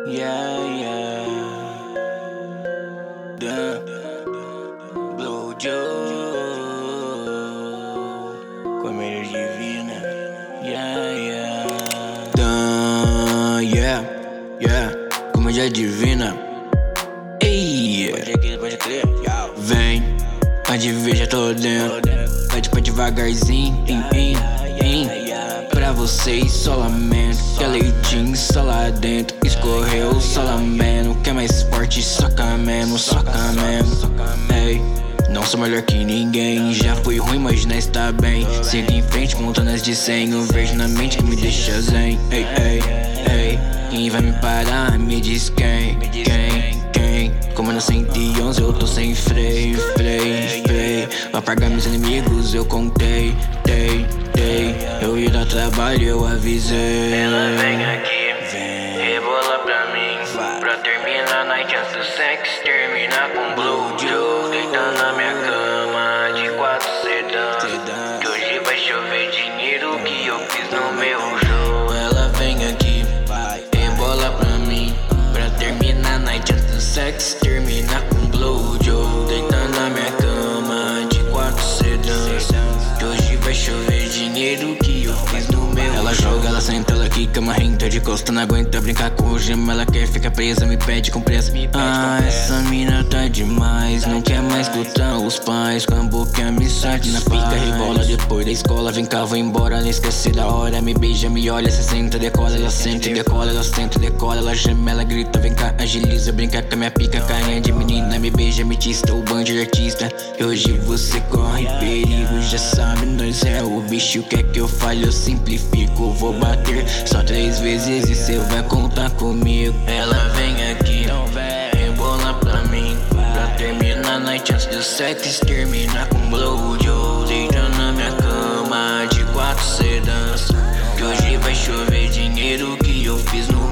Yeah, yeah. Dan, Blue Joe, Comédia Divina. Yeah, yeah. Dan, yeah, yeah. Comédia Divina. Ei, pode crer. Vem, pode ver, já tô dentro. Vai devagarzinho, pra vocês só lamento. Que a leitinho só lá dentro. Escorreu só lamento. Quer mais forte, soca mesmo. Ei, não sou melhor que ninguém. Já fui ruim, mas nós tá bem. Siga em frente, montanas de 100. Um verde na mente que me deixa zen. Ei, quem vai me parar? Me diz quem? Como no 111 eu tô sem freio. Pra pagar meus inimigos eu contei. Eu ia dar trabalho, eu avisei. Ela vem aqui, rebola pra mim. Pra terminar a night antes do sexo, terminar com Blue Joe. Deitando na minha cama de 4 sedãs. Que hoje vai chover dinheiro que eu fiz no meu jogo. Ela vem aqui, rebola pra mim. Pra terminar a night antes do sexo, terminar com Blue Joe. Deitando na minha cama de 4 sedãs. Que hoje vai chover dinheiro que eu fiz no meu. Ela joga, ela senta, ela quica, marrenta de costa, não aguenta brincar com o gema. Ela quer ficar presa, me pede com pressa. Essa mina tá demais, não quer mais escutar os pais. Com a boca me saque na pica, rebola depois da escola. Vem cá, vou embora, não esquece da hora. Me beija, me olha, se senta, decola. Ela senta e decola, ela senta e decola. Ela chama, ela grita, vem cá, agiliza. Brinca com a minha pica, carinha de menina. Me beija, me tista, o bando de artista. E hoje você corre perigo, já sabe, nós é o bicho. Quer que eu fale, eu simplifico. Vou bater só 3 vezes e cê vai contar comigo. Ela vem aqui, rebola pra mim. Pra terminar a night antes do sexo, terminar com Blue Joe. Deitando na minha cama de 4 sedãs. Que hoje vai chover dinheiro que eu fiz no